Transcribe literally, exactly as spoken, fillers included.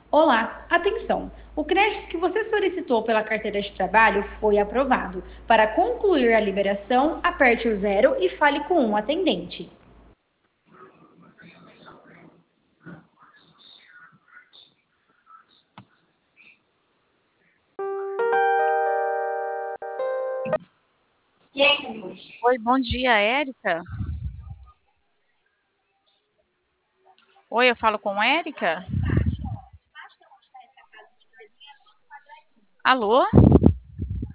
Olá, atenção! O crédito que você solicitou pela carteira de trabalho foi aprovado. Para concluir a liberação, aperte o zero e fale com um atendente. Oi, bom dia, Érica. Oi, eu falo com Érica? Alô?